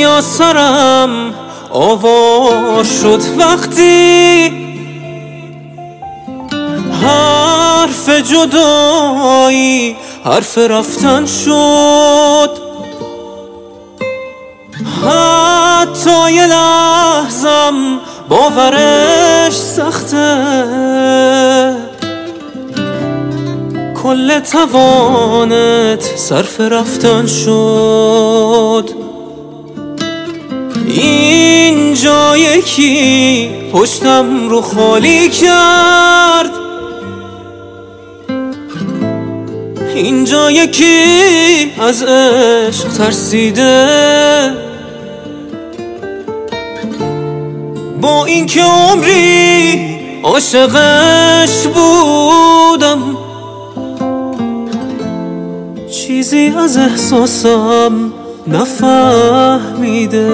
دنیا سرم آوار شد وقتی حرف جدایی حرف رفتن شد. حتی یه لحظم باورش سخته، کل توانت صرف رفتن شد. اینجا یکی پشتم رو خالی کرد، اینجا یکی از عشق ترسیده. با اینکه عمری عاشقش بودم، چیزی از احساسم نفهمیده.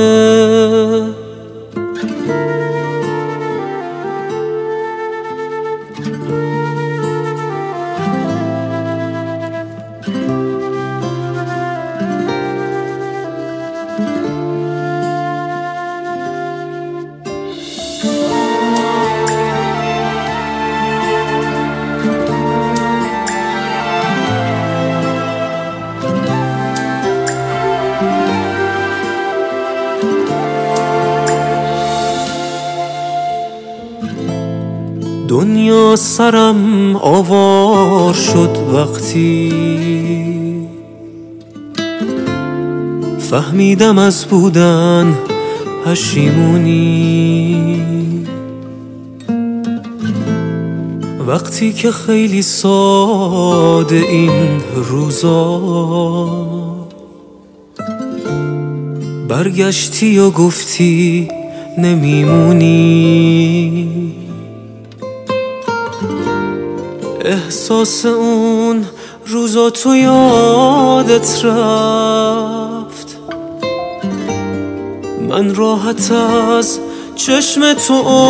دنیا سرم آوار شد وقتی فهمیدم از بودن پشیمونی. وقتی که خیلی ساده این روزا برگشتی و گفتی نمیمونی. احساس اون روزا تو یادت رفت، من راحت از چشم تو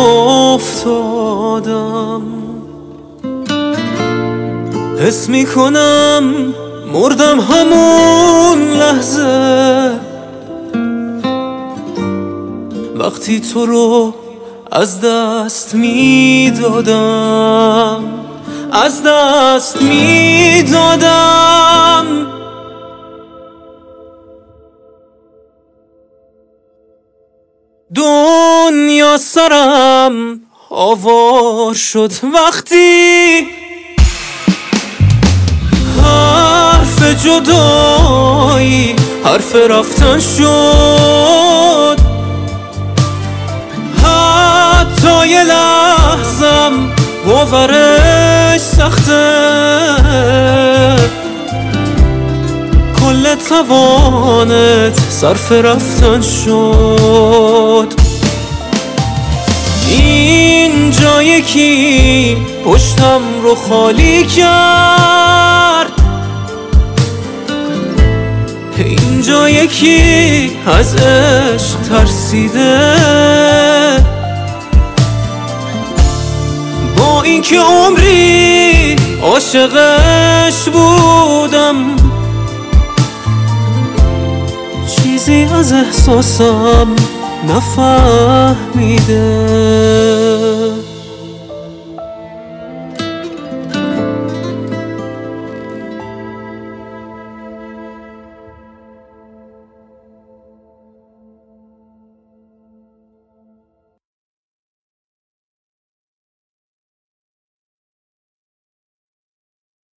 افتادم. حس میکنم مردم همون لحظه، وقتی تو رو از دست میدادم، از دست میدادم. دنیا سرم آوار شد وقتی حرف جدایی حرف رفتن شد. حتی یه لحظم باورش سخته، کل توانت صرف رفتن شد. اینجا یکی پشتم رو خالی کرد، اینجا یکی از عشق ترسیده. با اینکه عمری عاشقش بودم، چیزی از احساسم نفهمیده.